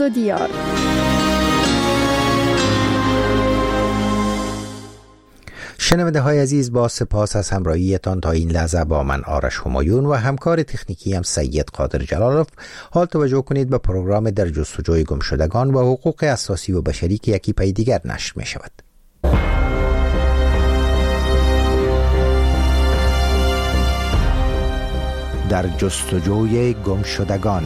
دیار. شنونده های عزیز، با سپاس از همراهیتان تا این لحظه با من آرش همایون و همکار تکنیکی هم سید قادر جلالوف. حال توجه کنید به پروگرام در جستجوی گمشدگان و حقوق اساسی و بشری که یکی پی دیگر نشر می شود. در جستجوی گمشدگان.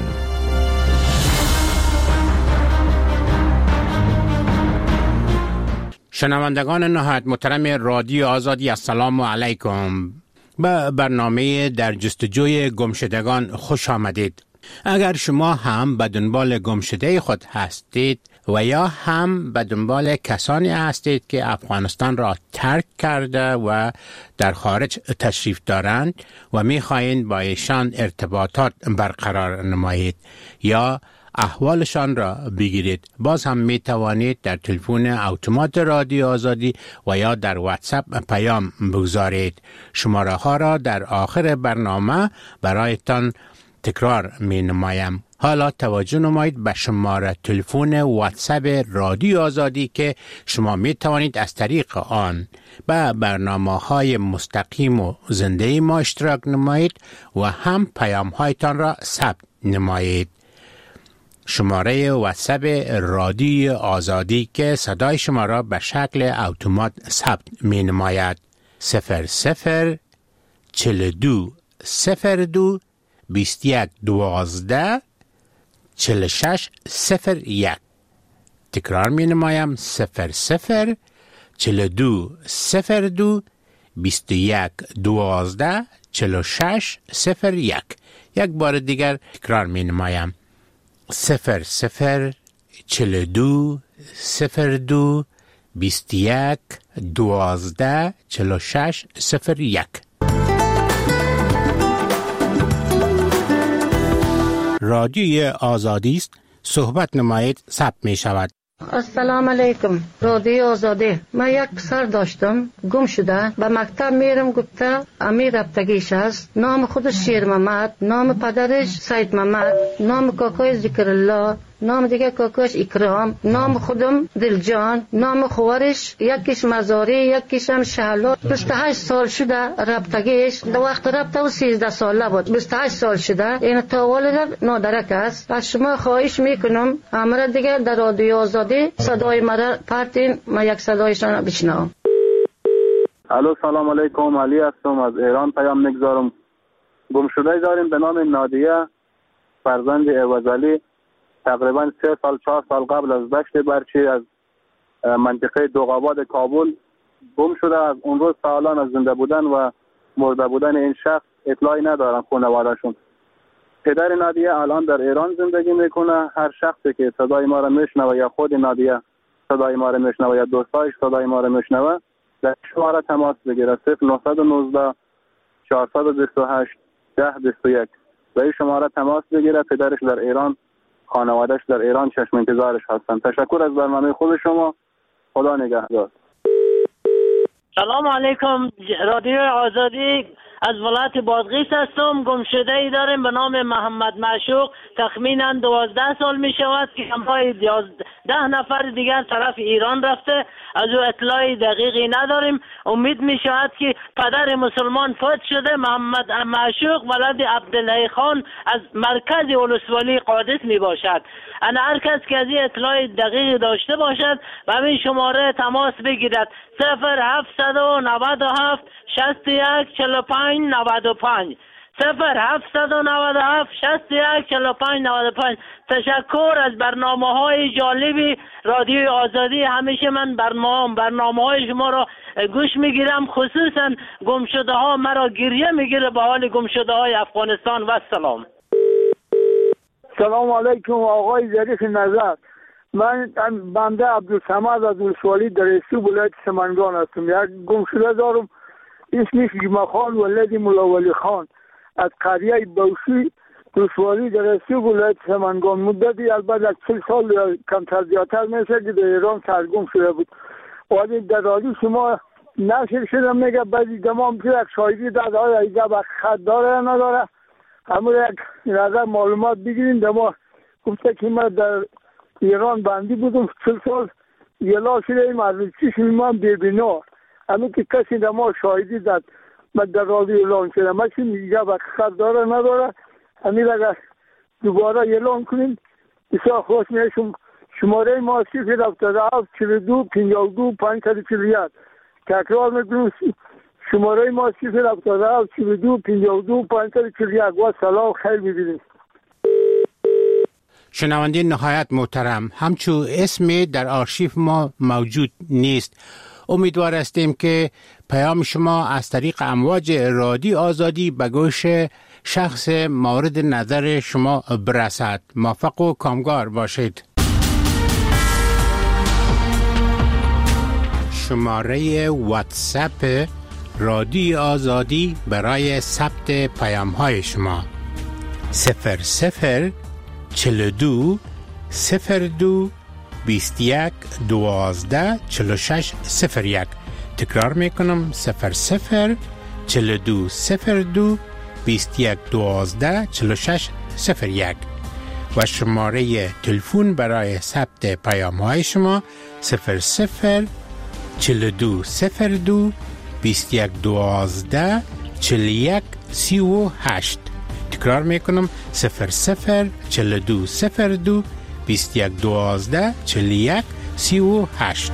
شنوندگان نهایت محترم رادیو آزادی، السلام علیکم. به برنامه در جستجوی گمشدگان خوش آمدید. اگر شما هم به دنبال گمشده خود هستید و یا هم به دنبال کسانی هستید که افغانستان را ترک کرده و در خارج تشریف دارند و می‌خواهید با ایشان ارتباطات برقرار نمایید یا احوالشان را بگیرید، باز هم می توانید در تلفن اتومات رادیو آزادی و یا در واتساپ پیام بگذارید. شماره ها را در آخر برنامه برایتان تکرار می نمایم. حالا توجه نمایید به شماره تلفن واتساپ رادیو آزادی که شما می توانید از طریق آن به برنامه های مستقیم و زنده ما اشتراک نمایید و هم پیام هایتان را ثبت نمایید. شماره واتساپ رادیو آزادی که صدای شما را به شکل اتومات ثبت می نماید 00 42 02 21 12 46 01. تکرار می نمایم 00 42 02 21 12 46 01. یک بار دیگر تکرار می نمایم 00 42 02 21 12 46 01. رادیوی آزادی است، صحبت نمایید، ثبت می شود. السلام علیکم. رادیو آزادی. من یک پسر داشتم گم شده، به مکتب میرم، گفته امیر رفتگیش است. نام خودش شیر محمد، نام پدرش سید محمد، نام کاکای ذکر الله، نام دیگه کاکاش اکرام، نام خودم دلجان، نام خوارش یکیش مزاری یکیش هم شهلا. 28 سال شده رفتگیش. در وقت رفته و 13 ساله بود. 28 سال شده. این تا والد نادرک است. از شما خواهش میکنم امر دیگه در رادیو آزادی صدای مرا پرتین، من یک صدایشان بشنوم. الو سلام علیکم، علی هستم، از ایران پیام میگذارم. گم شده داریم به نام نادیه، فرزند عوضعلی. تقریبا 3 سال 4 سال قبل از دشت برچی از منطقه دوغاباد کابل گم شده. از اون روز تا الان از زنده بودن و مرده بودن این شخص اطلاعی ندارن خانواده‌شون. پدر نادیه الان در ایران زندگی میکنه. هر شخصی که صدای ما را میشنوه یا خود نادیه صدای ما را میشنوه یا دوستایش صدای ما را میشنوه، در شماره تماس بگیره 0919 428 1021. و این شماره تماس بگیره. پدرش در ایران، خانواده‌اش در ایران چشم انتظارش هستن. تشکر از برنامه خوب شما. خدا نگهدار. سلام علیکم. رادیو آزادی از ولایت بادغیس هستم. گمشده ای داریم به نام محمد معشوق. تخمینا 12 سال می شود که همراه 10 نفر دیگر طرف ایران رفته. از او اطلاعی دقیقی نداریم. امید می شود که پدر مسلمان فوت شده. محمد معشوق ولد عبدالله خان از مرکز ولسوالی قادس می باشد. انا هر کس که از این اطلاع دقیق داشته باشد و همین شماره تماس بگیرد 0797 61 45 95 0797 61 45 95. تشکر از برنامه‌های جالبی رادیو آزادی. همیشه من برنامه‌های شما را گوش میگیرم، خصوصا گمشده‌ها مرا گریه میگیره به حال گمشده‌های افغانستان. و سلام. سلام علیکم آقای ظریف نظر. من بنده عبدالصمد از ولسوالی درستی ولایت سمنگان هستم. یک گمشده دارم اسمش جمعه خان ولد مولا ولی خان از قریه بوشی ولسوالی درستی ولایت سمنگان. مدتی البته 40 سال یا کمتر زیادتر میشه که در ایران سرگم شده بود. ولی در رادیو شما نشر شده میگه بعضی دمام که یک شاهدی داده های ایده به خط داره یا نداره، همون یک نظر معلومات بگیریم. دما گفته که ما در ایران بندی بودم 40 سال یلا شدیم از چشم من ببینا همین که کسی در ما شاهدی داد من در رادیو اعلان کردم من چی میگه حقیقت داره نداره همین اگر دوباره اعلان کنیم بسیار خوش میشم. شماره ما 077 42 52 541 تکرار میکنم شماره ما 077 42 52 541 و سلام خیر ببینید. شنونده نهایت محترم، همچون اسم در آرشیف ما موجود نیست. امیدوار هستیم که پیام شما از طریق امواج رادیو آزادی به گوش شخص مورد نظر شما برسد. موفق و کامگار باشید. شماره واتساپ رادیو آزادی برای ثبت پیام های شما 00 42 02 21 12 46 01. تکرار میکنم 00 42 02 21 12 46 01 و شماره تلفن برای ثبت پیام های شما 00 42 02 21 12 41 38. تکرار میکنم 00 42 02 21 12 41 38.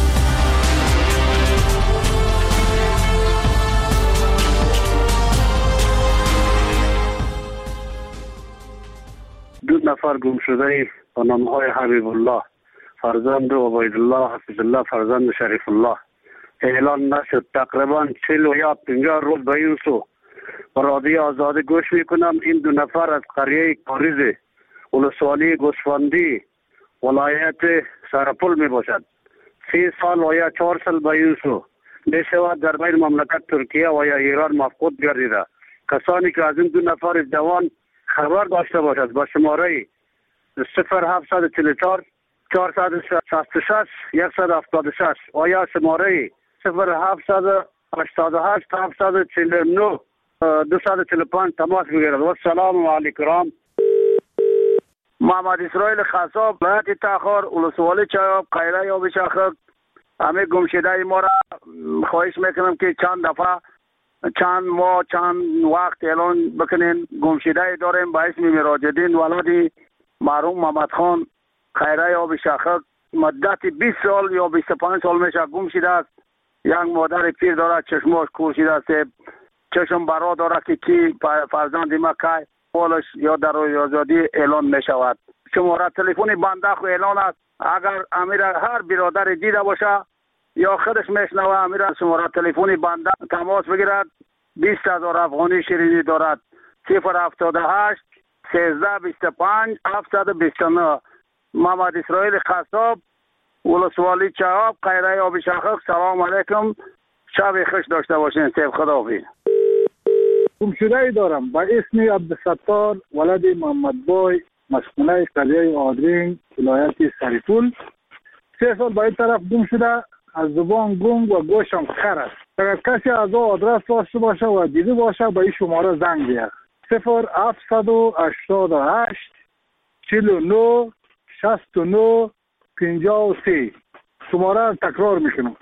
دو نفر گم شده با نامهای حبیب الله فرزند عبید الله حفظ الله فرزند شریف الله اعلان نشد. تقریبا 40 یا 50 روز به این سو رادیو آزادی گوش میکنم. این دو نفر از قریه کاریز ولسوالی گوسفندی ولایت سرپل می باشد. 3 سال و یا 4 سال به این سو میشود در بین مملکت ترکیه و یا ایران مفقود گردیده. کسانی که از این دو نفر جوان خبر داشته باشد با شماره 0744 466 176 و یا شماره 0788 749 245 تماس بگیرد. و السلام علیکم. محمد اسرائیل خصاب ولایت تاخر ولسوالی چایاب قیره یا بشاخک همه گمشده ما را خواهش میکنم که چند دفعه چند ماه چند وقت اعلان بکنین. گمشده داریم با اسم مراجدین ولادی مرحوم محمد خان خیره یا بشاخک مدت 20 سال یا 25 سال میشه گم شده است. یک مادر پیر داره چشماش کور شده است، چشم برا داره که کی فرزند ما که پولش یا در آزادی اعلان می شود. شماره تلفنی بنده خو اعلان است. اگر امیر هر برادر دیده باشه یا خودش میشنوه امیر شماره تلفنی بنده تماس بگیرد. 20,000 افغانی شیرینی دارد. 078 13 25 729. محمد اسرائیل خصاب ولسوالی چهاب قیره آبی شاخک. سلام علیکم، شب خوش داشته باشین. سیف خداحافظ. گمشده دارم با اسم عبدالستار ولد محمد بای مسکونه قریه آدرین ولایت سرپل. 3 سال با این طرف گم شده. از زبان گم و گوشم خر است. اگر کسی از او آدرس داشته باشه و دیده باشه با این شماره زنگ بیاد 0788 49 69 53. شماره را تکرار میکنم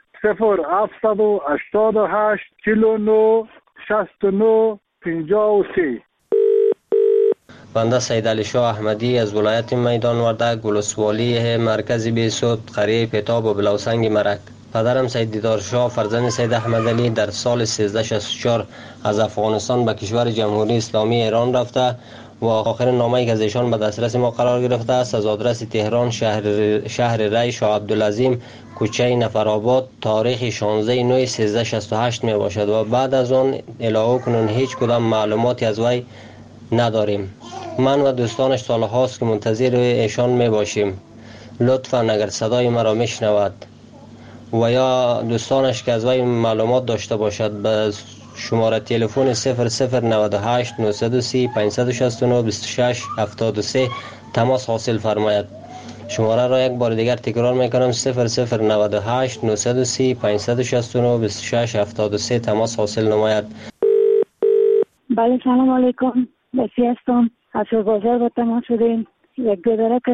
0788 49 69 53. بنده سید علی شاه احمدی از ولایت میدان وردک ولسوالی مرکزی بیسود قریه پتاب و بلوسنگ مرک. پدرم سید دیدار شاه فرزند سید احمد علی در سال 1364 از افغانستان به کشور جمهوری اسلامی ایران رفته و آخر نامه‌ای که از ایشان به دسترس ما قرار گرفته است از آدرس تهران شهر ری شاه عبدالعظیم کوچه نفرآباد تاریخ 16/9/1368 می باشد و بعد از آن الهو کنون هیچ کدام معلوماتی از وی نداریم. من و دوستانش سالهاست که منتظر ایشان می باشیم. لطفاً اگر صدای مرا میشنود و یا دوستانش که از وی معلومات داشته باشد به شماره تلفن 0098 930 569 26 73 تماس حاصل فرماید. شماره را یک بار دیگر تکرار میکنم 0098 930 569 26 73 تماس حاصل نماید. بله سلام علیکم. بسی هستم. از بازار با تماس شدیم. یک گذاره که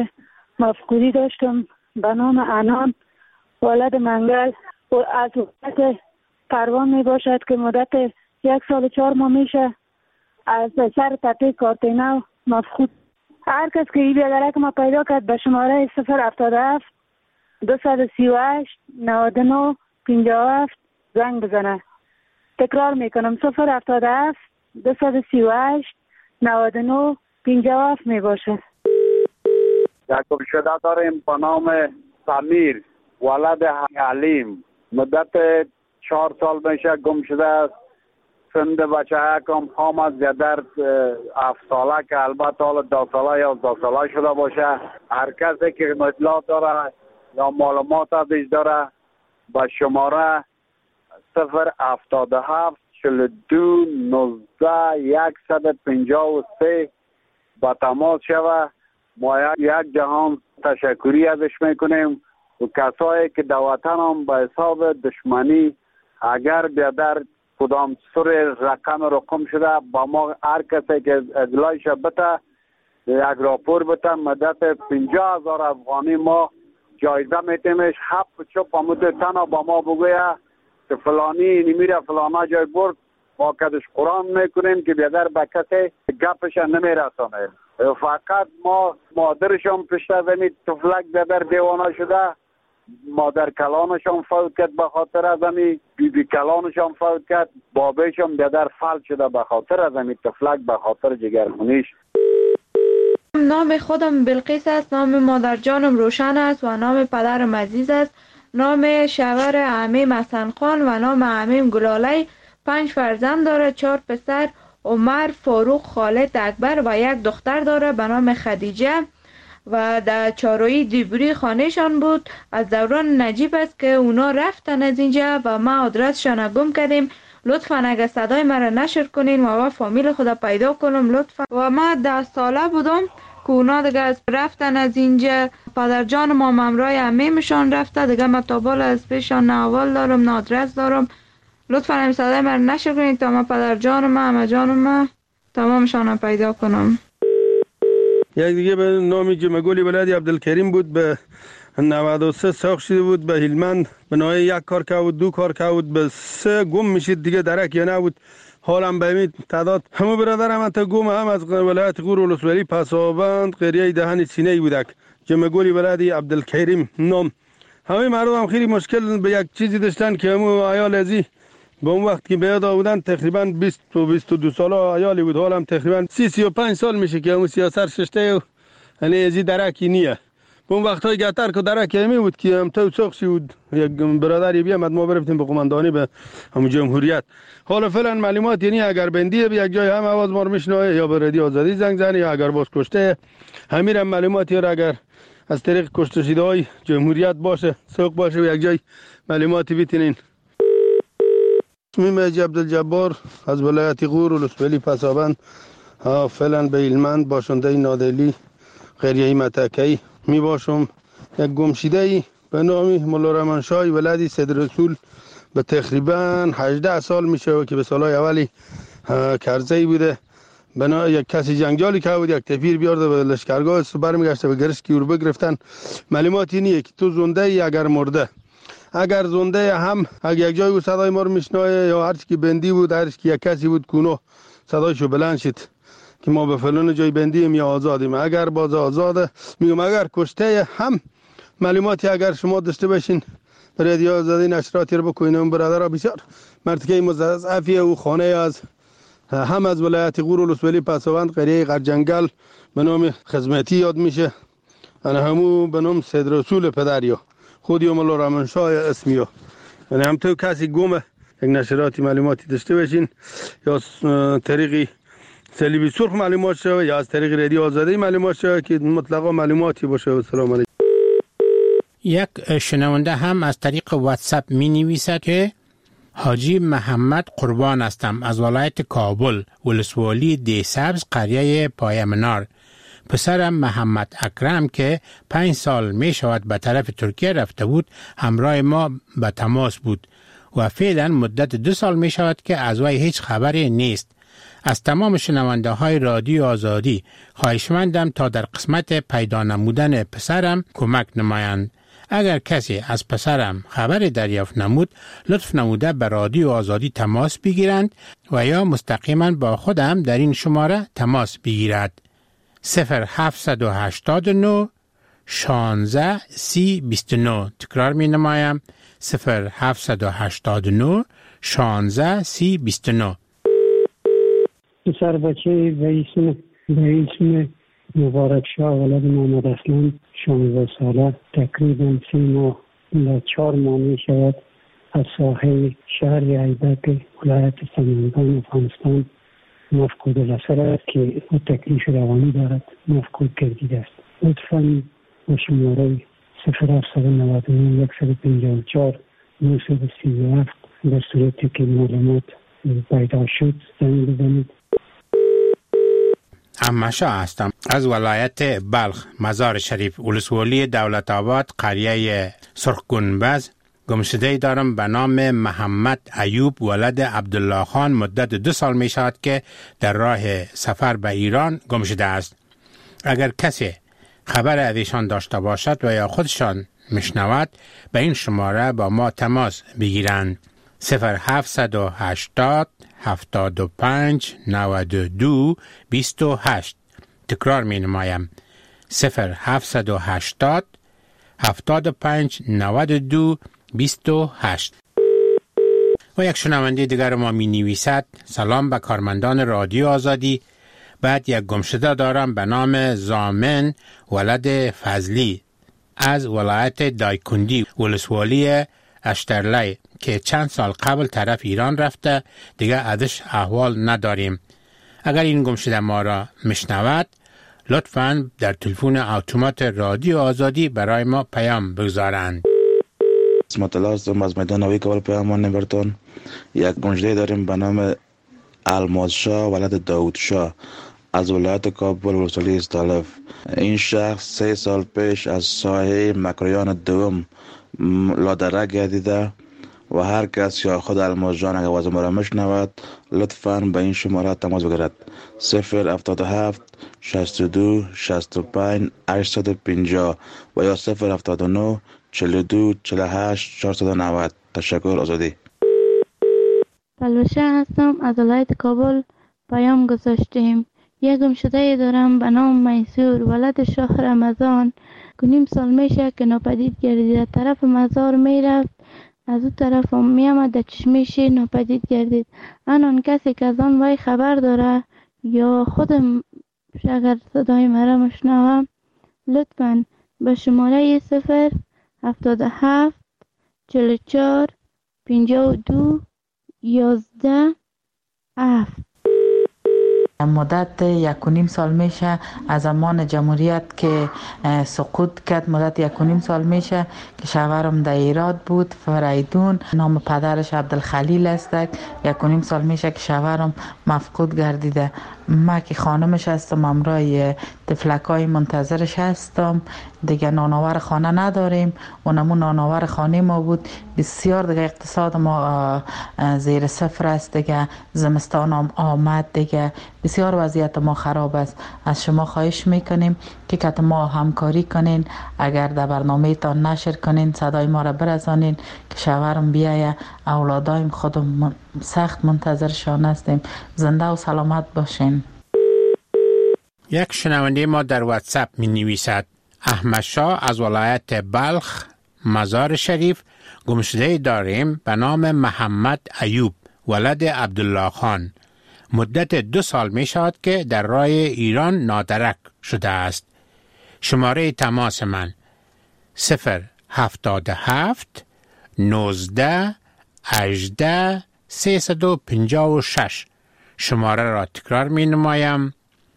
مفقودی داشتم به نام انان ولد منگل و از وقت پروان می باشد که مدت 1 سال و 4 ماه میشه از سر تپه کارتینو مفقود. هر کس که این بیادرک ما پیدا کرد به شماره 077 238 99 57 زنگ بزنه. تکرار میکنم 077 238 99 57 می باشه. یک گمشده داریم به نام سمیر ولد علیم، مدت 4 سال میشه گم شده است. سند بچه کم هم از در 7 ساله که البته حالا 10 ساله یا 11 ساله شده باشه. هر کسی که اطلاع داره یا معلومات ازش داره به شماره 077 42 19 153 با تماس شوه. ما یک جهان تشکری ازش میکنیم و کسایی که در وطن هم به حساب دشمنی اگر بیادر کدام سر رقم شده با ما هر کسی که اطلاعش بده یک راپور بده مدت 50,000 افغانی ما جایزه میتیمش. 7 چوب امود تنها با ما بگویه که فلانی نمیره فلانا جای برد با کدش قرآن میکنیم که بیادر به کسی گپش نمیرسانه. فقط ما مادرشان پشت زمین تفلک بیادر دیوانه شده، مادر کلانشان فوت کرد به خاطر از امی، بی کلانشان فوت کرد، بابیشان بیادر فلج شده به خاطر از امی تفلک به خاطر جگرخونیش. نام خودم بلقیس است، نام مادر جانم روشن است و نام پدرم عزیز است. نام شوهر عمیم حسن خان و نام عمیم گلاله. 5 فرزند داره، 4 پسر عمر، فاروق، خالد، اکبر و 1 دختر داره به نام خدیجه و در چارویی دیبری خانهشان بود. از دوران نجیب است که اونا رفتن از اینجا و ما آدرسشان گم کردیم. لطفا اگر صدای مرا نشر کنین و فامیل خدا پیدا کنم لطفا. و ما 10 ساله بودم که اونا دیگه رفتن از اینجا. پدر جان ما ممرای عمیمشان رفته دیگه. ما تابال از پیشان نه اول دارم نه آدرس دارم. لطفا این صدای مرا نشر کنین تا ما پدر جان ما همه جان ما تمامشان پیدا کنم. یک دیگه به نامی جمگولی ولدی عبدالکریم بود، به 93 ساخت شده بود به هلمند. به نوعی 1 کار که بود 2 کار که بود به 3 گم میشید دیگه درک یا نبود. حالم به این تعداد همه برادرم انتا گم هم از ولایت غور ولسوالی پسابند قریه دهن سینه بودک. جمگولی ولدی عبدالکریم نام. همه مردم هم خیلی مشکل به یک چیزی داشتن که همو عیال ازی به اون وقت که بیاد آودن تقریبا 20 و 22 ساله عیالی بود. حالم تقریبا 30-35 سال میشه که همون سیاست ششته و یعنی ازی درکی نیه. به اون وقت های گتر که درکی همی بود که هم تو ساخشی بود. یک برادری بیامد ما برفتیم به قماندانی به همون جمهوریت. حالا فعلا معلومات یعنی اگر بندیه به یک جای هم آواز ما رو میشنوه یا به رادیو آزادی زنگ زنه یا اگر باز کشته همین معلوماتی را اگر از طریق کشته شده های جمهوریت باشه سوق باشه و یک جای معلوماتی بیتینین. اسمیم عبدالجبار از ولایت غور ولسوالی پسابند فعلا به هلمند باشنده نادلی قریه متکی می باشم. یک گمشیده به نام مولا رحمانشاه ولدی سید رسول به تقریبا 18 سال میشه که به سالهای اولی کرزی بوده. بنا یک کسی جنگجالی که بود یک تفیر بیارده به لشکرگاه برمیگشته به گرسکی رو بگرفتن. معلومات اینه که تو زنده ای اگر مرده، اگر زنده هم اگر یک جای صدای ما رو میشنوه یا هر چی که بندی بود هر چی که یک کسی بود کونو صدایشو بلند شد که ما به فلان جای بندیم یا آزادیم. اگر باز آزاده میگم اگر کشته هم معلوماتی اگر شما داشته باشین به رادیو آزادی نشراتی رو بکنین. اون برادرها بسیار مرتکه مضاعفی او خانه از هم از ولایت غور ولسوالی پسابند قریه غرجنگل به نام خدمتی یاد میشه. انا همو به نام سید رسول پدریا خودی مولا رحمانشاه اسمیو. یعنی هم تو کسی گمه یک نشراتی معلوماتی داشته باشین یا طریقی صلیبی سرخ معلومات شوه یا از طریق رادیو آزادی معلومات شوه که مطلقا معلوماتی باشه. سلام علیکم. یک شنونده هم از طریق واتساپ می نویسد که حاجی محمد قربان هستم از ولایت کابل ولسوالی دیسبز قریه پایمنار. پسرم محمد اکرم که 5 سال می شود به طرف ترکیه رفته بود همراه ما به تماس بود و فعلا مدت 2 سال می شود که از وی هیچ خبری نیست. از تمام شنونده های رادیو آزادی خواهشمندم تا در قسمت پیدا نمودن پسرم کمک نمایند. اگر کسی از پسرم خبر دریافت نمود، لطف نموده به رادیو آزادی تماس بگیرند و یا مستقیما با خودم در این شماره تماس بگیرد. 0789 16 30 29. تکرار می نمایم. 0789 16 30 29. پسر بچه به اسم مبارک شاه ولد محمد اسلم 16 ساله تقریبا 3 ماه و 4 ماه می شود از ساحل شهر ایبک ولایت سمنگان افغانستان مفقود الاثر است که او تکلیف روانی دارد، مفقود گردیده است. لطفاً با شماره 0799 154 937 در صورتی که معلومات پیدا شد زنگ بزنید. احمد هستم از ولایت بلخ، مزار شریف، ولسوالی دولت آباد، قریه سرخ گنبز. گمشده دارم به نام محمد ایوب ولد عبدالله خان. مدت 2 سال می شود که در راه سفر به ایران گمشده است. اگر کسی خبر از ایشان داشته باشد و یا خودشان میشنود، به این شماره با ما تماس بگیرند. 0780 75 92 28. تکرار می نمایم. 0780 75 92 28. و یک شنونده دیگر ما می نویسد: سلام به کارمندان رادیو آزادی. بعد یک گمشده دارم به نام زامن ولد فضلی از ولایت دایکندی، ولسوالی اشترلی، که چند سال قبل طرف ایران رفته، دیگه ازش احوال نداریم. اگر این گمشده ما را میشنود، لطفاً در تلفن اتومات رادیو آزادی برای ما پیام بگذارند. اسمت الله هستم از میدان نوی کابل، پیام نبرتون. یک گمشده داریم به نام الماس شاه ولد داود شاه از ولایت کابل، ولسوالی استالف. این شخص 3 سال پیش از ساحه مکریان دوم لادره گردیده و هر کس یا خود الماس جان اگر وزن را میشنود، لطفاً به این شماره تماس بگیرد. 077 62 65 850 و یا 079 42 48 490. تشکر. آزادی. بلوشه هستم از ولایت کابل. پیام گذاشتیم. یک گمشده دارم به نام میسور ولد شاه رمضان که 9 سال میشه که ناپدید گردیده. طرف مزار میرفت، از اون طرف هم میامد، در چشمش ناپدید گردید. آن کسی که از آن وی خبر داره یا خودم اگر صدای مرا مشنوم، لطفاً به شماره 077 44 52 11 7. مدت 1.5 سال میشه از زمان جمهوریت که سقوط کرد. مدت 1.5 سال میشه که شوهرم در ایران بود، فریدون. نام پدرش عبدالخلیل است. 1.5 سال میشه که شوهرم مفقود گردیده. ما که خانمش هستم، امرای تفلکای منتظرش هستم. دیگه نانآور خانه نداریم. اونمون نانآور خانه ما بود. بسیار دیگه اقتصاد ما زیر صفر است. دیگه زمستان هم آمد، دیگه بسیار وضعیت ما خراب است. از شما خواهش میکنیم که کت ما همکاری کنین. اگر در برنامه تان نشر کنین، صدای ما را برسانین که شوهرم بیایه. اولادایم خودم سخت منتظرشان هستیم. زنده و سلامت باشین. یک شنونده ما در واتساپ می نویسد: احمد شاه از ولایت بلخ، مزار شریف. گمشده داریم به نام محمد ایوب ولد عبدالله خان. مدت 2 سال می شود که در راه ایران نادرک شده است. شماره تماس من 077 19 18 356. شماره را تکرار می نمایم: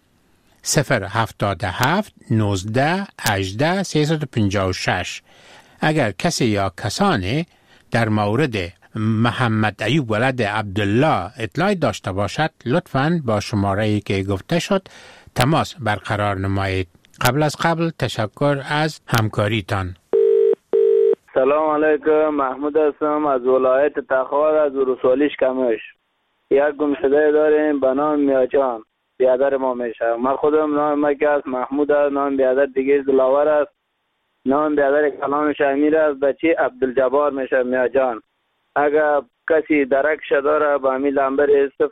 077 19 18 356. اگر کسی یا کسانی در مورد محمد ایوب ولد عبدالله اطلاعی داشته باشد، لطفاً با شماره‌ای که گفته شد تماس برقرار نمایید. قبل از قبل تشکر از همکاریتان. سلام علیکم، محمود هستم از ولایت تخار، از ولسوالی کمش. یک گمشده داریم به نام میاجان، بیادر ما میشه. من خودم نام مکه است، محمود است. نام بیادر دیگه دلاور است. نام بیادر کلامش امیر است. بچه عبدالجبار میشه میاجان. اگر کسی درکش داره با امی لنبر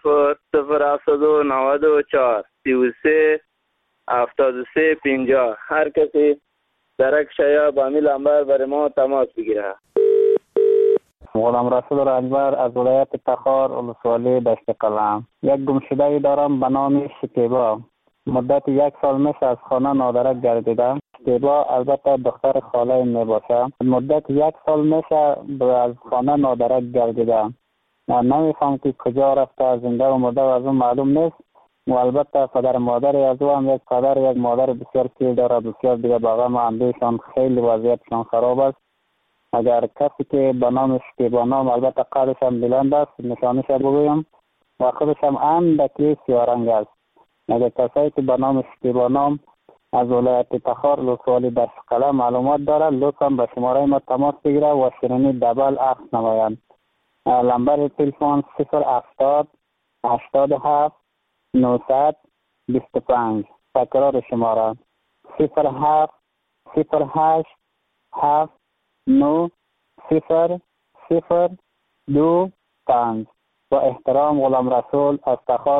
00794 33 73 50 هر کسی درکش یا با امی لنبر برای ما تماس بگیره. غلام رسول رنجبر از ولایت تخار ولسوالی دشت قلم. یک گمشده دارم به نام شکیبا. مدت 1 سال میشه از خانه نادرک گردیده. شکیبا البته دختر خاله می باشه. مدت 1 سال میشه از خانه نادرک گردیده. نمیفهم که کجا رفته، زنده و مرده و از اون معلوم نیست. و البته پدر مادر از او هم یک پدر یک مادر بسیار پیر داره، بسیار دیگه باقی اندیشان خیلی وضعیتشان خراب است. اگر کسی که به نام شکیبا نام، البته قدش هم بلند است، نشانش بگویم و خودش هم اندکی سیارنگ است. اگر کسایی که به نام شکیبا نام از ولایت تخار ولسوالی دشت قلم معلومات داره، لطفا به شماره ما تماس بگیره و شیرینی دبل عکس نمایند. لمبر تلفن 070 87 925. تکرار شماره 07 08 7 9 0 0 2 5. با احترام غلام رسول از تخار.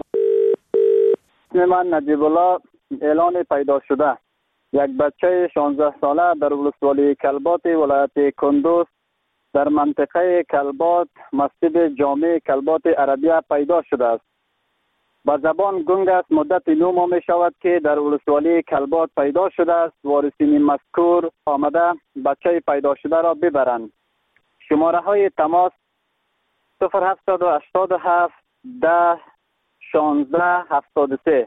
من نجیب الله اعلان پیدا شده. یک بچه 16 ساله در ولسوالی کلبات ولایت کندوز در منطقه کلبات مسجد جامع کلبات عربیه پیدا شده است. با زبان گنگ است. مدت 9 ماه می شود که در ولسوالی کلبات پیدا شده است. وارثین مذکور آمده بچه پیدا شده را ببرند. شماره های تماس 0787 10 16 73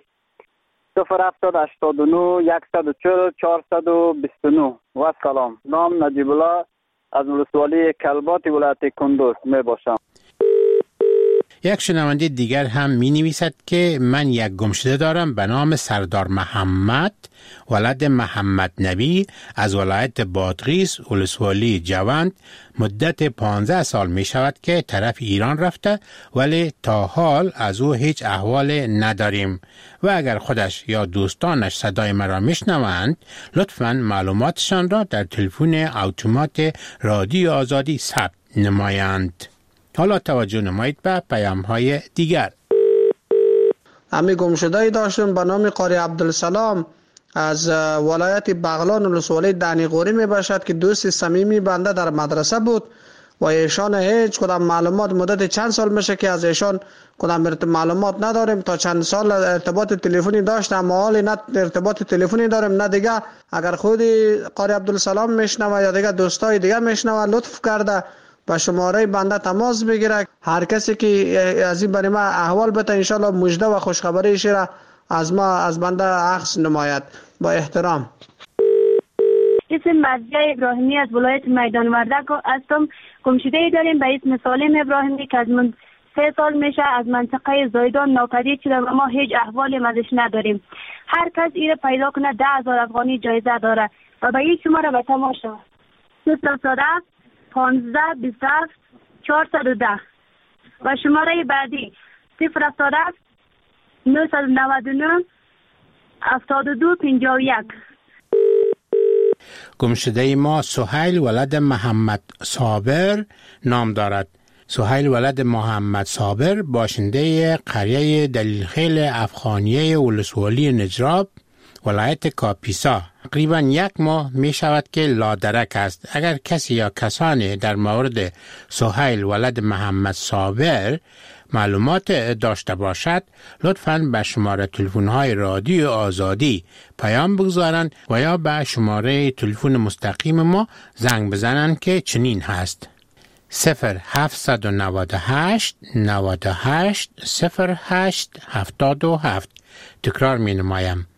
0789 140 429. و سلام. نام نجیب الله از ولسوالی کلبات ولایت کندوز می باشم. یک شنونده دیگر هم می نویسد که من یک گمشده دارم به نام سردار محمد ولد محمد نبی از ولایت بادغیس ولسوالی جوند. مدت 15 سال می شود که طرف ایران رفته ولی تا حال از او هیچ احوال نداریم و اگر خودش یا دوستانش صدای مرا میشنوند لطفاً معلوماتشان را در تلفن اتومات رادیو آزادی ثبت نمایند. حالا توجه نمایید به پیام‌های دیگر. امی گمشده‌ای داشتم به نام قاری عبدالسلام از ولایت بغلان ولسوالی دانیقوری می باشد که دوست صمیمی بنده در مدرسه بود و ایشان هیچ کدام معلومات مدت چند سال میشه که از ایشان کدام معلومات نداریم. تا چند سال ارتباط تلفنی داشتم اما حالی نه ارتباط تلفنی داریم نه دیگه. اگر خودی قاری عبدالسلام میشنوه یا دیگه دوستای دیگه میشنوه لطف کرده با شماره بنده تماس بگیره. هر کسی که از این برای ما احوال بده انشالله مژده و خوشخبری را از ما از بنده عکس نماید. با احترام. اسم مزیه ابراهیمی از ولایت میدان وردک هستم. گمشده‌ای داریم به اسم سالم ابراهیمی که از من 3 سال میشه از منطقه زایدان ناپدید شده و ما هیچ احوالی ازش نداریم. هر کس ایره پیدا کنه 10,000 افغانی جایزه داره و به این شماره به تماس شود 0 15 27 410 و شماره بعدی 0 999 72 51. گمشده ما سهیل ولد محمد صابر نام دارد. سهیل ولد محمد صابر باشنده قریه دلیلخیل افغانیه ولسوالی نجراب ولایت کاپیسا تقریبا 1 ماه می شود که لادرک است. اگر کسی یا کسانی در مورد سهیل ولد محمد صابر معلومات داشته باشد لطفاً به شماره تلفن‌های رادیو آزادی پیام بگذارند و یا به شماره تلفن مستقیم ما زنگ بزنند که چنین هست 0798 98 08 77. تکرار می نمایم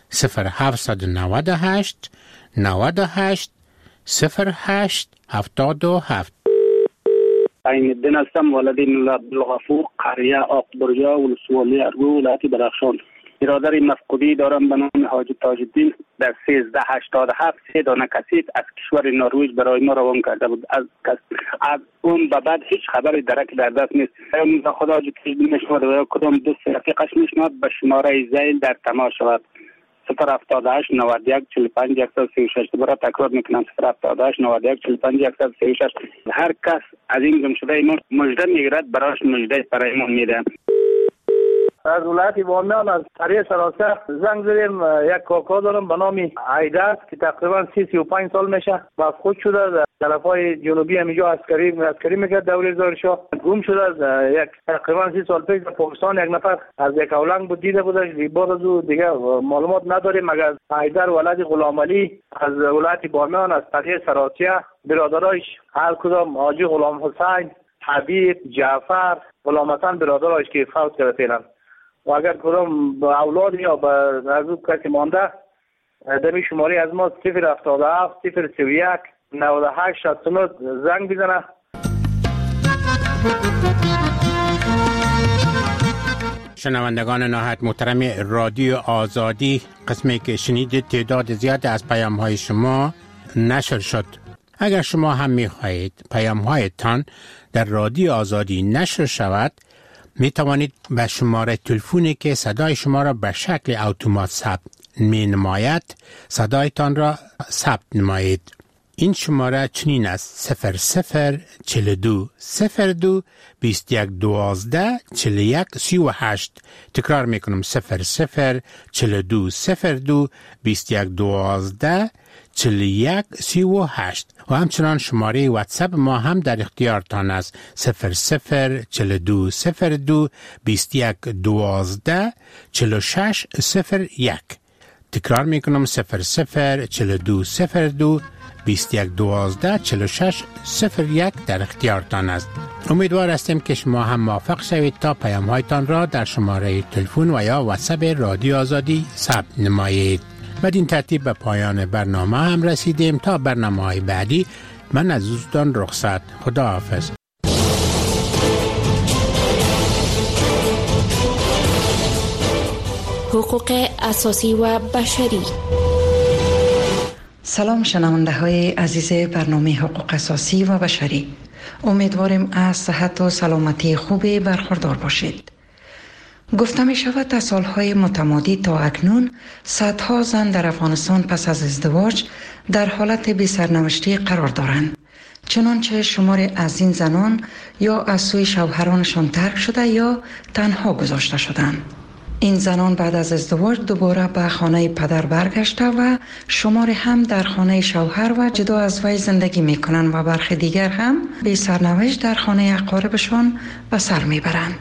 0798 98 08 77. عین الدین هستم، ولد عبدالغفور قریه آقبرجا ولسوالی ارگو ولایت درخشان. برادر مفقودی دارم به نام حاجی تاج الدین در 1387 3 دانه کسیف از کشور نروژ برای ما روان کرده بود. از اون به بعد هیچ خبری درک در دست نیست. خدا حاجی تاج الدین میشنود و کدام دوست رفیقش میشنود به شماره زیل در تماس شود. 078 91 45 136. دوباره تکرار میکنم 078 91 45 136. هر کس از این گمشده ما مژده میگیرد براش مژده برایمون میده. از ولایت بامیان از قریه سراسر زنگ زدیم. یک کاکا دارم به نام عیدر که تقریبا 35 سال میشه و خود شده در طرفای جنوبی همینجا عسکری میکرد دوره زارشاه. گم شده یک تقریبا 30 سال پیش در پاکستان. یک نفر از یک اولنگ بود دیده بودش. بعد از او دیگه معلومات نداریم مگر عیدر ولد غلام علی از ولایت بامیان از قریه سراسیه، برادرایش هر کدام حاجی غلام حسین، حبیب، جعفر، غلام حسن برادرایش که فوت کرده فعلا. و اگر کدام اولاد یا به نزدیک کسی مانده دمی شماره از ما 077 031 98 69 زنگ بزنه. شنوندگان نهایت محترم رادیو آزادی، قسمی که شنیدید تعداد زیاد از پیام های شما نشر شد. اگر شما هم می خواهید پیام هایتان در رادیو آزادی نشر شود، می توانید به شماره تلفنی که صدای شما را به شکل اتومات ثبت می نماید صدایتان را ثبت نمایید. این شماره چنین است: 0042 02 21 12 41 38. تکرار می کنم: 0042 02 21 12 41 38. و همچنان شماره واتساپ ما هم در اختیارتان است: 0042 02 21 12 46 01. تکرار می کنم: 0042 02 21 12 46 01 در اختیارتان است. امیدوار هستیم که شما هم موفق شوید تا پیام هایتان را در شماره تلفن و یا واتساپ رادیو آزادی ثبت نمایید. بدین ترتیب به پایان برنامه هم رسیدیم. تا برنامه‌های بعدی من از دوستان رخصت. خدا حافظ. حقوق اساسی و بشری. سلام شنونده های عزیز برنامه حقوق اساسی و بشری. امیدواریم از صحت و سلامتی خوبی برخوردار باشید. گفته می شود از سالهای متمادی تا اکنون صدها زن در افغانستان پس از ازدواج در حالت بی سرنوشتی قرار دارند. چنانچه شمار از این زنان یا از سوی شوهرانشان ترک شده یا تنها گذاشته شدند. این زنان بعد از ازدواج دوباره به خانه پدر برگشته و شمار هم در خانه شوهر و جدا از وی زندگی می کنند و برخی دیگر هم بی سرنوشت در خانه اقاربشان به سر می برند.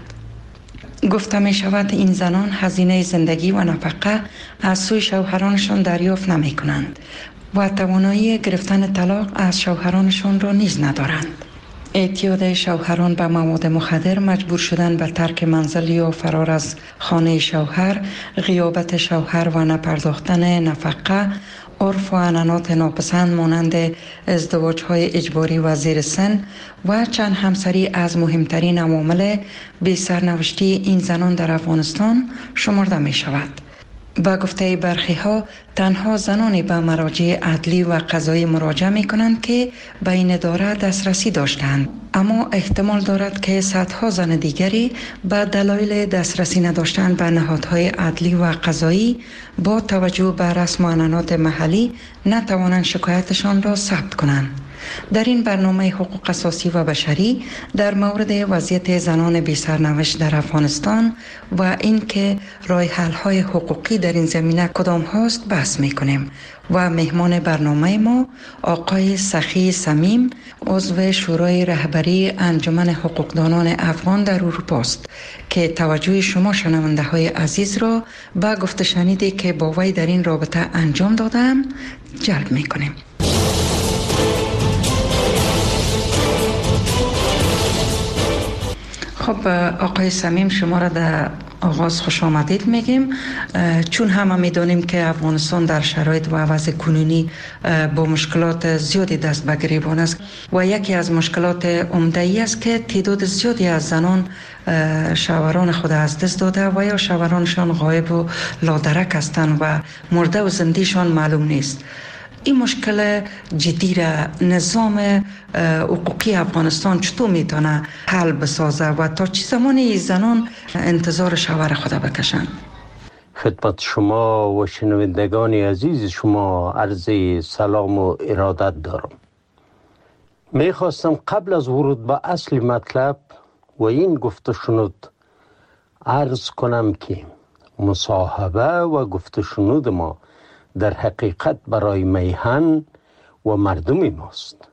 گفته می شود این زنان هزینه زندگی و نفقه از سوی شوهرانشان دریافت نمی کنند و توانایی گرفتن طلاق از شوهرانشان را نیز ندارند. اعتیاد شوهران به مواد مخدر، مجبور شدن به ترک منزل یا فرار از خانه شوهر، غیابت شوهر و نپرداختن نفقه، عرف و عنعنات ناپسند مانند ازدواج‌های اجباری و زیر سن و چند همسری از مهمترین عوامل بی سرنوشتی این زنان در افغانستان شمرده می شود. با گفته برخی ها تنها زنانی به مراجع عدلی و قضایی مراجعه می کنند که به این اداره دسترسی داشتند، اما احتمال دارد که صدها زن دیگری به دلایل دسترسی نداشتن به نهادهای عدلی و قضایی با توجه به رسم و عنعنات محلی نتوانند شکایتشان را ثبت کنند. در این برنامه حقوق اساسی و بشری در مورد وضعیت زنان بی سرنوشت در افغانستان و اینکه راه حل های حقوقی در این زمینه کدام هاست بحث می کنیم و مهمان برنامه ما آقای سخی صمیم، عضو شورای رهبری انجمن حقوقدانان افغان در اروپا است که توجه شما شنونده های عزیز را به گفته شنیدی که با وی در این رابطه انجام دادم جلب می کنیم. خب آقای صمیم، شما را در آغاز خوش آمدید میگیم، چون همه میدونیم که افغانستان در شرایط و وضع کنونی با مشکلات زیادی دست به گریبان است و یکی از مشکلات عمده ای است که تعداد زیادی از زنان شوهران خود از دست داده و یا شوهرانشان غایب و لادرک هستند و مرده و زندهشان معلوم نیست. این مشکل جدی را نظام حقوقی افغانستان چطور میتونه حل بسازه و تا چه زمانی زنان انتظار شوهر خود بکشن؟ خدمت شما و شنوندگان عزیز شما عرض سلام و ارادت دارم. میخواستم قبل از ورود به اصل مطلب و این گفته شنود عرض کنم که مصاحبه و گفته شنود ما در حقیقت برای میهن و مردم ماست،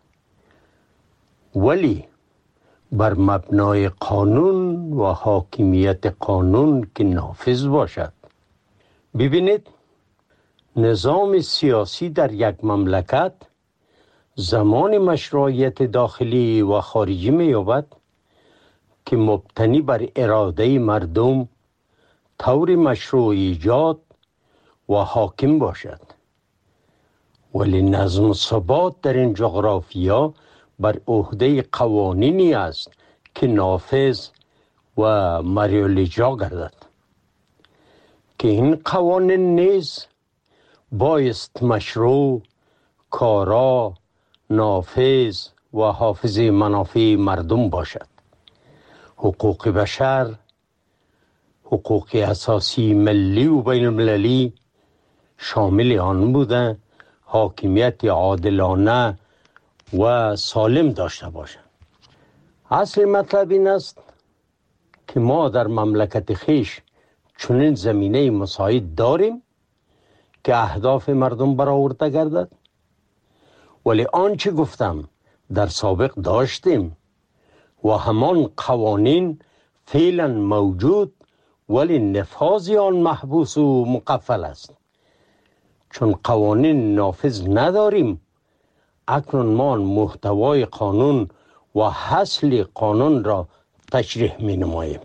ولی بر مبنای قانون و حاکمیت قانون که نافذ باشد. ببینید، نظام سیاسی در یک مملکت زمان مشروعیت داخلی و خارجی می‌یابد که مبتنی بر اراده مردم طور مشروع ایجاد و حاکم باشد، ولی نظم و ثبات در این جغرافیا بر عهده قوانینی است که نافذ و مریالاجرا گردد، که این قوانین نیز بایست مشروع، کارا، نافذ و حافظ منافع مردم باشد. حقوق بشر، حقوق اساسی ملی و بین المللی شامل آن بوده حاکمیت عادلانه و سالم داشته باشد. اصل مطلب این است که ما در مملکت خیش چنین زمینه مساعد داریم که اهداف مردم برآورده گردد، ولی آنچه گفتم در سابق داشتیم و همان قوانین فعلا موجود، ولی نفاذ آن محبوس و مقفل است. چون قوانین نافذ نداریم، اکنون ما محتوای قانون و حاصل قانون را تشریح می نماییم.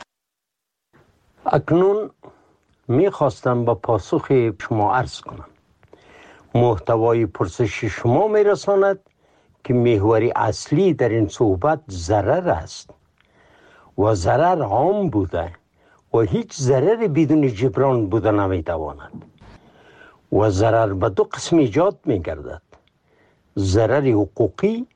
اکنون می خواستم با پاسخ شما عرض کنم. محتوای پرسش شما می رساند که محور اصلی در این صحبت ضرر است و ضرر عام بوده و هیچ ضرر بدون جبران بوده نمی تواند و ضرر به دو قسم ایجاد می گردد: ضرر حقوقی،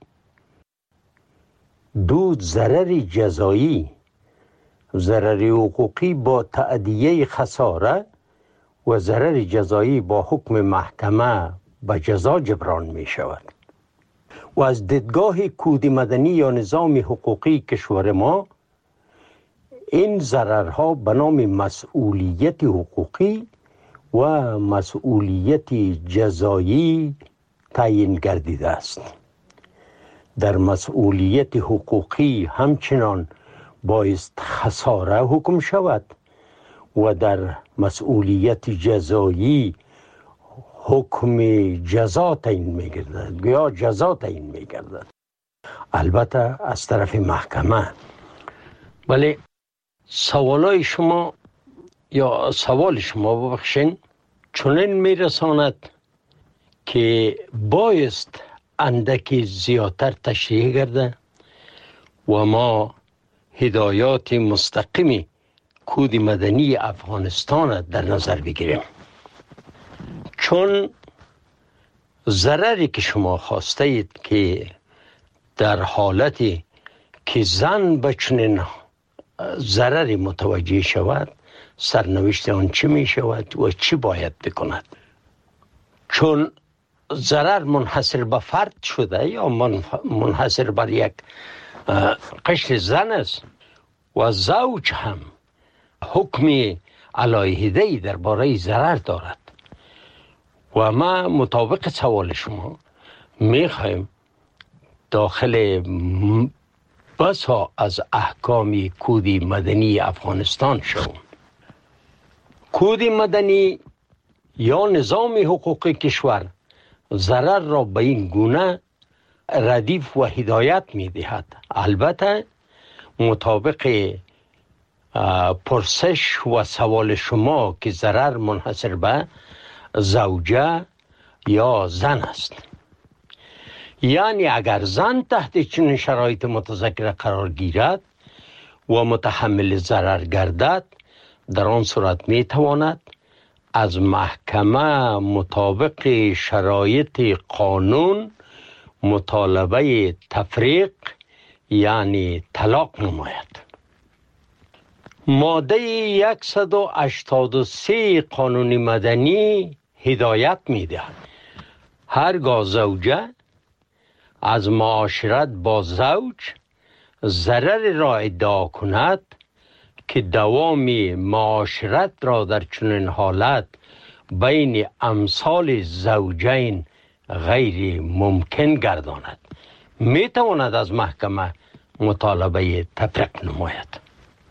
دو ضرر جزایی. ضرر حقوقی با تأدیه خساره و ضرر جزایی با حکم محکمه به جزا جبران می شود. و از دیدگاه کود مدنی یا نظام حقوقی کشور ما، این ضررها به نام مسئولیت حقوقی و مسئولیت جزایی تعیین گردیده است. در مسئولیت حقوقی همچنان بایست خساره حکم شود و در مسئولیت جزایی حکم جزا تعیین می‌گردد یا جزا تعیین می‌گردد، البته از طرف محکمه. ولی سوال شما ببخشین چنین میرساند که بایست اندکی زیادتر تشریح گرده و ما هدایات مستقیم کود مدنی افغانستان در نظر بگیریم. چون ضرری که شما خواسته اید که در حالتی که زن به چنین ضرری متوجه شود، سرنوشت آن چه می شود و چی باید بکند؟ چون ضرر منحصر به فرد شده یا منحصر بر یک قشر زن است و زوج هم حکم علیحده‌ای درباره ضرر دارد و ما مطابق سوال شما میخوایم داخل بسا از احکام کود مدنی افغانستان شوم. کود مدنی یا نظام حقوقی کشور ضرر را به این گونه ردیف و هدایت می دهد، البته مطابق پرسش و سوال شما که ضرر منحصر به زوجه یا زن است. یعنی اگر زن تحت چنین شرایط متذکره قرار گیرد و متحمل ضرر گردد، در آن صورت می تواند از محکمه مطابق شرایط قانون مطالبه تفریق یعنی طلاق نماید. ماده 183 قانون مدنی هدایت می دهد هرگاه زوجه از معاشرت با زوج ضرر را ادعا کند که دوام معاشرت را در چنین حالت بین امثال زوجین غیر ممکن گرداند، می تواند از محکمه مطالبه تفریق نماید.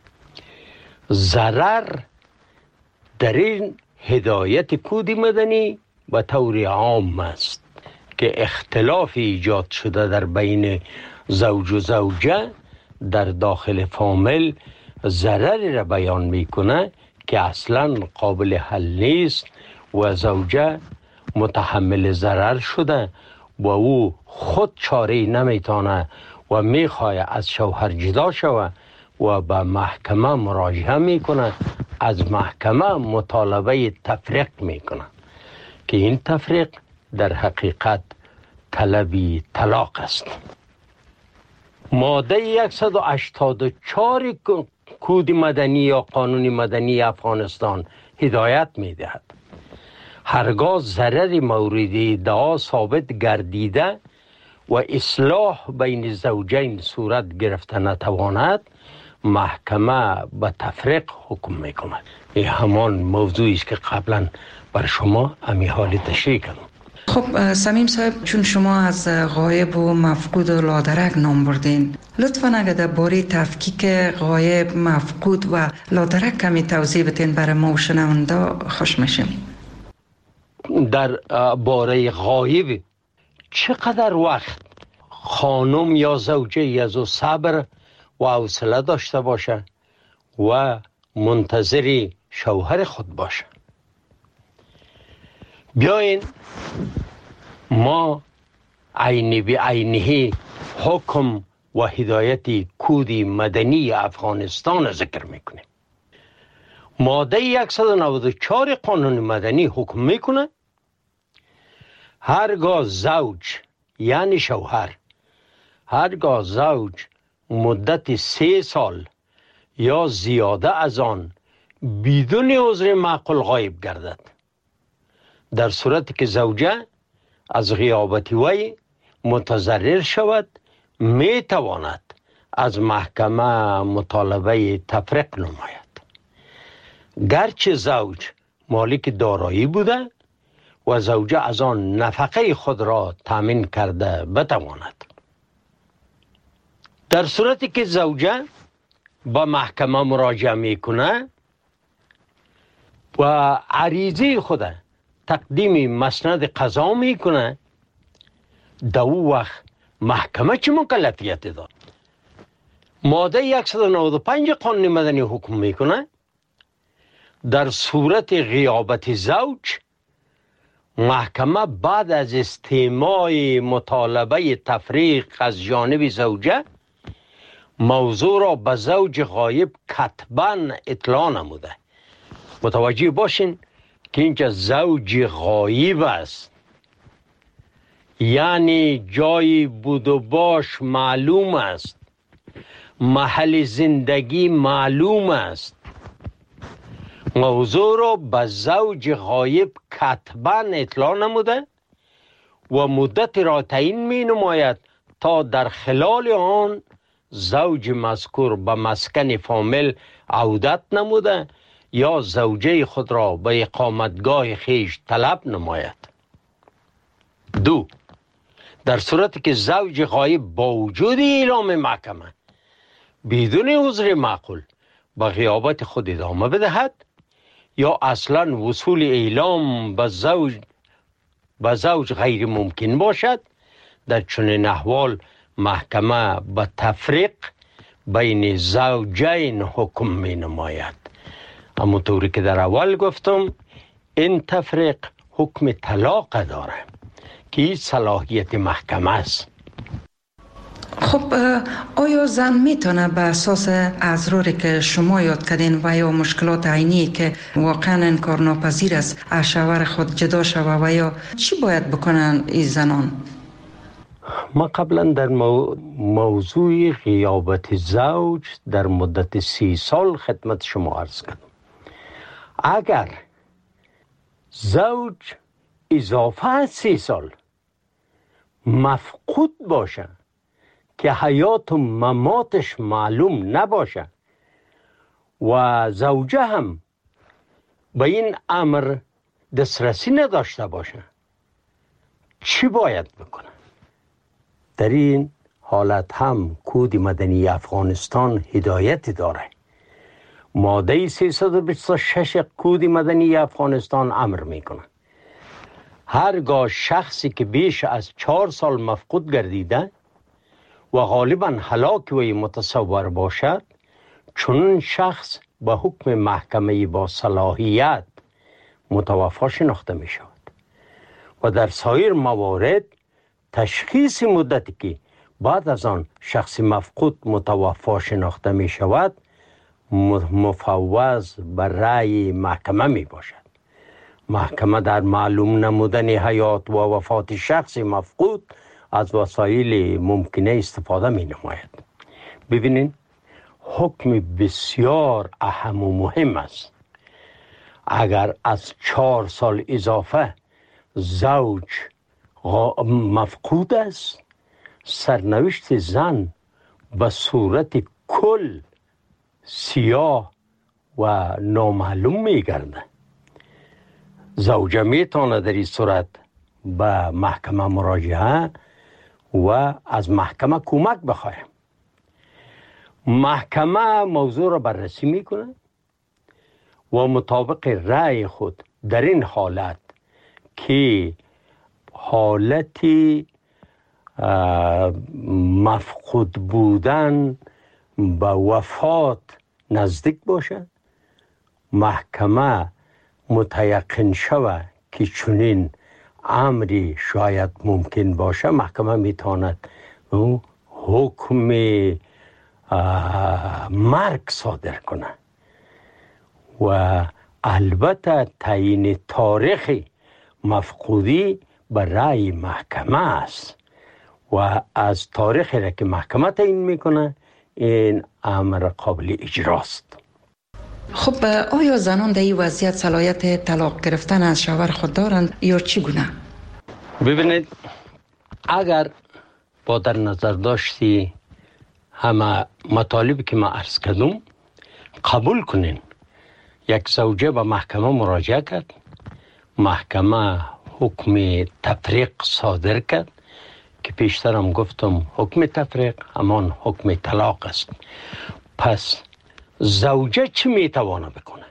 ضرر در این هدایت کود مدنی به طور عام است که اختلاف ایجاد شده در بین زوج و زوجه در داخل فامیل ضرری را بیان میکنه که اصلا قابل حل نیست و زوجه متحمل ضرر شده و او خود چاره نمیتونه و میخواه از شوهر جدا شود و به محکمه مراجعه میکنه، از محکمه مطالبه تفریق میکنه که این تفریق در حقیقت طلبی طلاق است. ماده 184 کود مدنی یا قانون مدنی افغانستان هدایت میدهد هرگاه ضرر مورد ادعا ثابت گردیده و اصلاح بین زوجین صورت گرفته نتواند، محکمه به تفریق حکم میکند. این همان موضوعی است که قبلا بر شما امی حالی تشریح کردم. خب صمیم صاحب، چون شما از غایب و مفقود و لادرک نام بردین، لطفاً اگر در باره تفکیک غایب، مفقود و لادرک کمی توضیح بدین برای ما و شنونده خوش میشیم. در باره غایب چقدر وقت خانم یا زوجه از او صبر و حوصله داشته باشه و منتظر شوهر خود باشه؟ بیاین ما عینی به عینی حکم و هدایت کود مدنی افغانستان ذکر میکنیم. ماده 194 قانون مدنی حکم میکنه هرگاه زوج یعنی شوهر، هرگاه زوج مدت 3 سال یا زیاده از آن بدون عذر معقول غایب گردد، در صورتی که زوجه از غیابت وی متضرر شود، می تواند از محکمه مطالبه تفریق نماید. گرچه زوج مالک دارایی بوده و زوجه از آن نفقه خود را تامین کرده بتواند. در صورتی که زوجه با محکمه مراجعه میکنه و عریضه خود تقدیم مسند قضا میکنه، در او وقت محکمه چه مکلفیت داد؟ ماده 195 قانون مدنی حکم میکنه در صورت غیابت زوج، محکمه بعد از استماع مطالبه تفریق از جانب زوجه موضوع را به زوج غایب کتباً اطلاع نموده. متوجه باشین که اینجا زوج غایب است، یعنی جای بود و باش معلوم است، محل زندگی معلوم است. موضوع را به زوج غایب کتباً اطلاع نموده و مدت را تعیین می نماید تا در خلال آن زوج مذکور به مسکن فامیل عودت نموده یا زوجه خود را به اقامتگاه خیش طلب نماید. 2. در صورتی که زوج غایب با وجود اعلام محکمه بدون عذر معقول به غیابت خود ادامه بدهد یا اصلا وصول اعلام به زوج غیر ممکن باشد، در چنین احوال محکمه به تفریق بین زوجین حکم می نماید. همونطوری که در اول گفتم این تفریق حکم طلاق داره که صلاحیت محکمه است. خب آیا زن میتونه به اساس اضراری که شما یاد کردین و یا مشکلات عینی که واقعا انکارناپذیر است از شوهر خود جدا شوه و یا چی باید بکنن این زنان؟ ما قبلا در موضوع غیابت زوج در مدت 30 سال خدمت شما عرض کردم. اگر زوج اضافه از 30 سال مفقود باشه که حیات و مماتش معلوم نباشه و زوجه هم به این امر دسترسی نداشته باشه، چی باید بکنه؟ در این حالت هم کود مدنی افغانستان هدایت داره. ماده 326 کود مدنی افغانستان امر میکنه هرگاه شخصی که بیش از 4 سال مفقود گردیده و غالبا هلاک وی متصور باشد، چون شخص به حکم محکمه با صلاحیت متوفی شناخته می شود و در سایر موارد تشخیص مدتی که بعد از آن شخص مفقود متوفی شناخته می شود مفوض به رأی محکمه می باشد. محکمه در معلوم نمودن حیات و وفات شخص مفقود از وسایل ممکنه استفاده می نماید. ببینین حکم بسیار اهم و مهم است. اگر از 4 سال اضافه زوج مفقود است، سرنوشت زن به صورت کل سیاه و نامعلوم می گرده. زوجه می تواند در این صورت به محکمه مراجعه و از محکمه کمک بخواهیم. محکمه موضوع را بررسی میکنه و مطابق رأی خود در این حالت که حالتی مفقود بودن به وفات نزدیک باشه، محکمه متیقن شود که چنین امری شاید ممکن باشه، محکمه میتواند حکم مرگ صادر کنه و البته تعیین تاریخ مفقودی به رأی محکمه است و از تاریخی را که محکمه تعیین میکنه این امر قابل اجراست. خب آیا زنان در این وضعیت صلاحیت طلاق گرفتن از شوهر خود دارند یا چگونه؟ ببینید اگر با در نظر داشتی همه مطالبی که ما عرض کردم قبول کنین، یک زوجه به محکمه مراجعه کرد، محکمه حکم تفریق صادر کرد که پیشترم گفتم حکم تفریق همان حکم طلاق است. پس زوجه چی میتوانه بکنه؟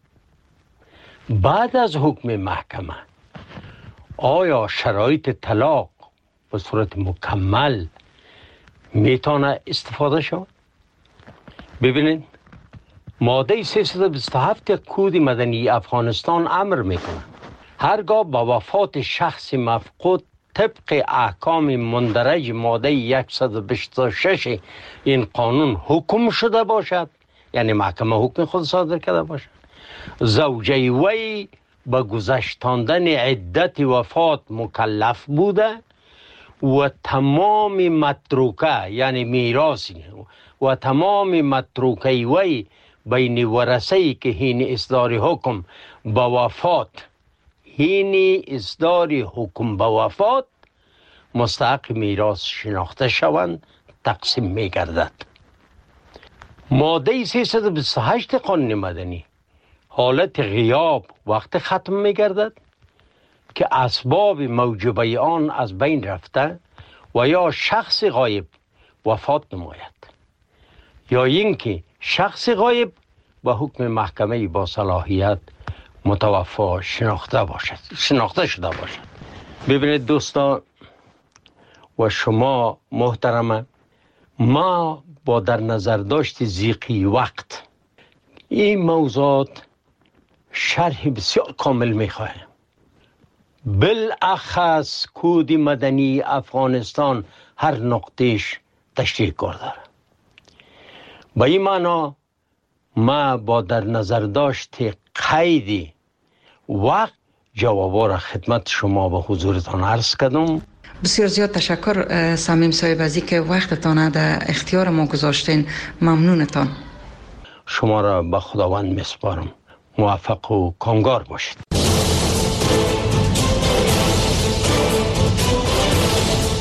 بعد از حکم محکمه آیا شرایط طلاق به صورت مکمل میتونه استفاده شود؟ ببینید ماده 327 کود مدنی افغانستان امر میکنه هرگاه با وفات شخص مفقود طبق احکام مندرج ماده 126 این قانون حکم شده باشد، یعنی محکمه حکم خود صادر کرده باشد، زوجه وی به گذشتاندن عدت وفات مکلف بوده و تمام متروکه یعنی میراثی و تمام متروکه وی بین ورثه‌ای که حین اصدار حکم به وفات مستحق میراث شناخته شوند تقسیم می گردد. ماده 328 قانون مدنی حالت غیاب وقت ختم می گردد که اسباب موجبه آن از بین رفته و یا شخص غایب وفات نماید یا اینکه شخص غایب با حکم محکمه با صلاحیت متوفی شناخته شده باشد. ببینید دوستان و شما محترمه، ما با در نظر داشت زیقی وقت این موضوعات شرح بسیار کامل میخواهیم. بالاخص کود مدنی افغانستان هر نقطهش تشریح کار داره. با این معنا ما با در نظر داشت قید وقت جوابا را خدمت شما به حضورتان عرض کردم. بسیار زیاد تشکر صمیم صاحب از اینکه وقتتان در اختیار ما گذاشتین. ممنونتان. شما را به خداوند میسپارم. موفق و کامگار باشید.